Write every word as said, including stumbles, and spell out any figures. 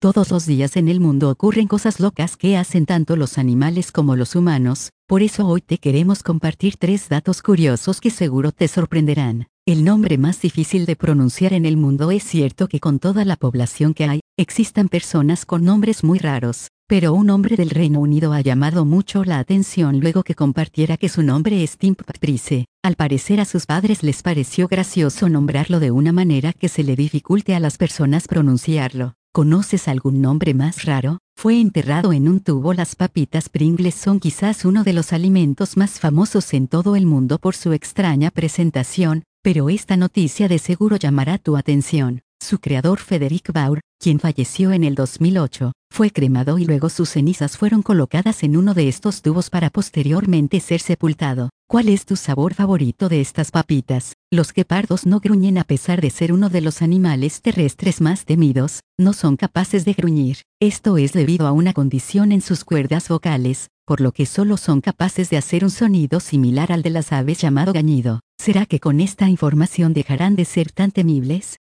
Todos los días en el mundo ocurren cosas locas que hacen tanto los animales como los humanos, por eso hoy te queremos compartir tres datos curiosos que seguro te sorprenderán. El nombre más difícil de pronunciar en el mundo. Es cierto que con toda la población que hay, existan personas con nombres muy raros, pero un hombre del Reino Unido ha llamado mucho la atención luego que compartiera que su nombre es Tim Price. Al parecer a sus padres les pareció gracioso nombrarlo de una manera que se le dificulte a las personas pronunciarlo. ¿Conoces algún nombre más raro? Fue enterrado en un tubo. Las papitas Pringles son quizás uno de los alimentos más famosos en todo el mundo por su extraña presentación, pero esta noticia de seguro llamará tu atención. Su creador Frederick Baur, quien falleció en el dos mil ocho, fue cremado y luego sus cenizas fueron colocadas en uno de estos tubos para posteriormente ser sepultado. ¿Cuál es tu sabor favorito de estas papitas? Los guepardos no gruñen. A pesar de ser uno de los animales terrestres más temidos, no son capaces de gruñir. Esto es debido a una condición en sus cuerdas vocales, por lo que solo son capaces de hacer un sonido similar al de las aves llamado gañido. ¿Será que con esta información dejarán de ser tan temibles?